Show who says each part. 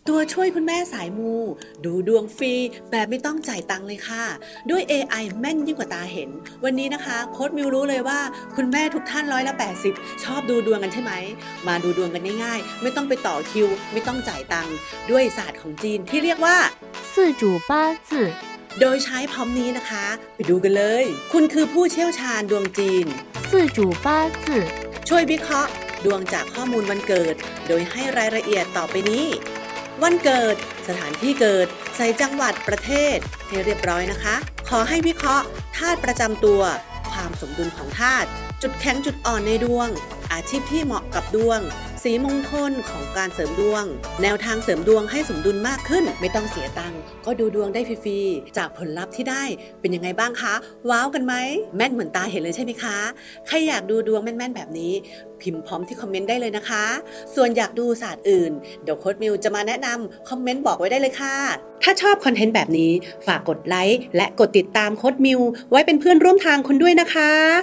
Speaker 1: ตัวช่วยคุณแม่สายมูดูดวงฟรีแบบไม่ต้องจ่ายตังค์เลยค่ะด้วย AI แม่นยิ่งกว่าตาเห็นวันนี้นะคะโค้ชมิวรู้เลยว่าคุณแม่ทุกท่าน80%ชอบดูดวงกันใช่ไหมมาดูดวงกันง่ายๆไม่ต้องไปต่อคิวไม่ต้องจ่ายตังค์ด้วยศาสตร์ของจีนที่เรียกว่า
Speaker 2: 四主八字
Speaker 1: โดยใช้พร้อมนี้นะคะไปดูกันเลยคุณคือผู้เชี่ยวชาญดวงจีน
Speaker 2: 四主八字
Speaker 1: ช่วยวิเคราะห์ดวงจากข้อมูลวันเกิดโดยให้รายละเอียดต่อไปนี้วันเกิดสถานที่เกิดใส่จังหวัดประเทศให้เรียบร้อยนะคะขอให้วิเคราะห์ธาตุประจำตัวความสมดุลของธาตุจุดแข็งจุดอ่อนในดวงอาชีพที่เหมาะกับดวงสีมงคลของการเสริมดวงแนวทางเสริมดวงให้สมดุลมากขึ้นไม่ต้องเสียตังค์ก็ดูดวงได้ฟรีๆจากผลลัพธ์ที่ได้เป็นยังไงบ้างคะว้าวกันไหมแม่นเหมือนตาเห็นเลยใช่ไหมคะใครอยากดูดวงแม่นๆแบบนี้พิมพ์พร้อมที่คอมเมนต์ได้เลยนะคะส่วนอยากดูศาสตร์อื่นเดี๋ยวโค้ชมิวจะมาแนะนำคอมเมนต์บอกไว้ได้เลยค่ะถ้าชอบคอนเทนต์แบบนี้ฝากกดไลค์และกดติดตามโค้ชมิวไว้เป็นเพื่อนร่วมทางคุณด้วยนะคะ